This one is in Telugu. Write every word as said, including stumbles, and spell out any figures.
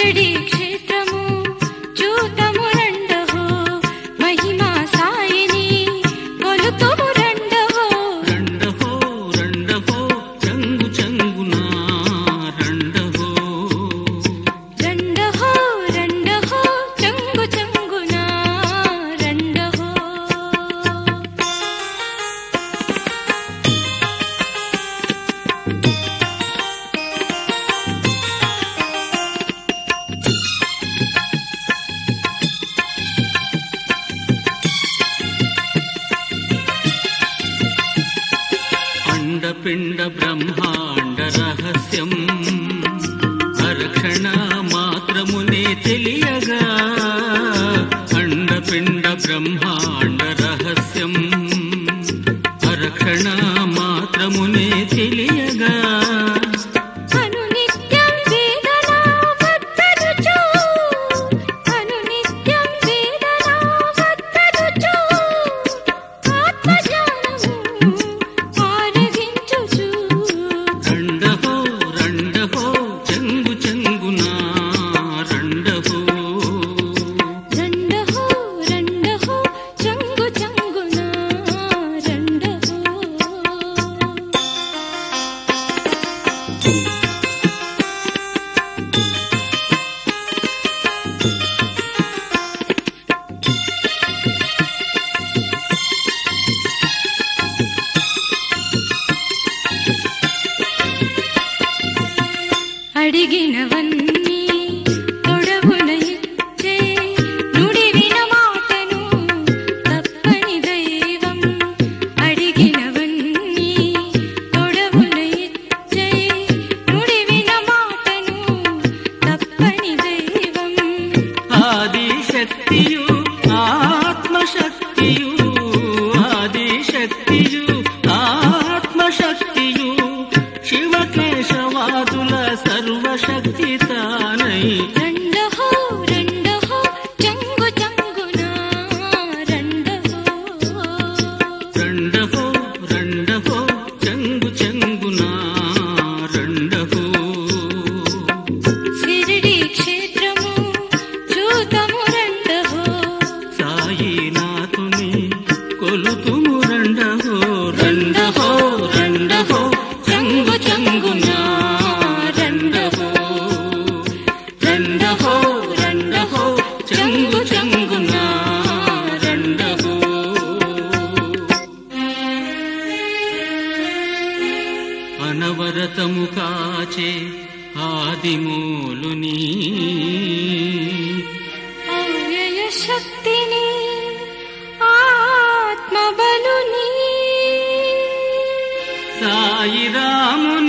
शिरडी क्षेत्रमु चूतमु రండహో महिमा सायिनी కొలుతుము రండహో రండహో రండహో చంగు చంగునా రండహో రండహో రండహో చంగు చంగునా రండహో అండపిండ బ్రహ్మాండ రహస్యం అరక్షణ మాత్రమునే తెలియగా అండపిండ బ్రహ్మాండ రహస్యం అరక్షణ మాత్రమునే తెలియగా అనునిత్యం వేదనా వర్తనుచు అనునిత్యం వేదనా వర్తనుచు ఆత్మజ్ఞానము ఆరగించుచు రండహో రండహో చంగు చంగునా రండహో రండహో రండహో చంగు చంగునా రండహో అడిగినవన్నీ తొడవున ఇచ్చే నుడివిన మాటను తప్పని దైవం అడిగినవన్నీ తొడవున ఇచ్చే నుడివిన మాటను తప్పని దైవం ఆది శక్తియు ఆత్మశక్తియు ఆది శక్తియు ఆత్మశక్తియు శివకేశవాదుల సర్వశక్తి తానై రండహో రండహో చంగు చంగునా రండహో రండహో రండహో చంగు చంగునా రండహో शिरडी क्षेत्रमु चूतमु రండహో సాయినాథుని కొలుతుము రండహో రండహో రండహో చంగు చంగునా రండహో రండహో రండహో చంగు చంగునా రండహో అనవరతము కాచే ఆదిమూలుని అవ్యయ శక్తిని ఆత్మబలుని సాయి రాముని